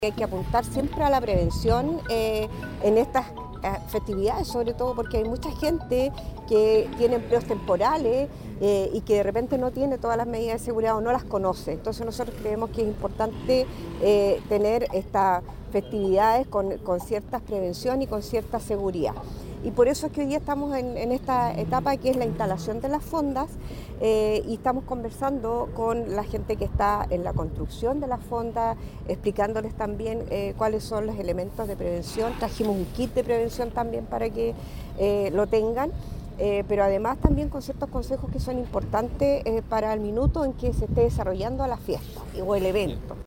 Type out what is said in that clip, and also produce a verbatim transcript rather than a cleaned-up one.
Hay que apuntar siempre a la prevención eh, en estas eh, festividades, sobre todo porque hay mucha gente que tiene empleos temporales eh, y que de repente no tiene todas las medidas de seguridad o no las conoce. Entonces nosotros creemos que es importante eh, tener estas festividades con, con cierta prevención y con cierta seguridad. Y por eso es que hoy día estamos en, en esta etapa que es la instalación de las fondas eh, y estamos conversando con la gente que está en la construcción de las fondas, explicándoles también eh, cuáles son los elementos de prevención. Trajimos un kit de prevención también para que eh, lo tengan, eh, pero además también con ciertos consejos que son importantes eh, para el minuto en que se esté desarrollando la fiesta o el evento.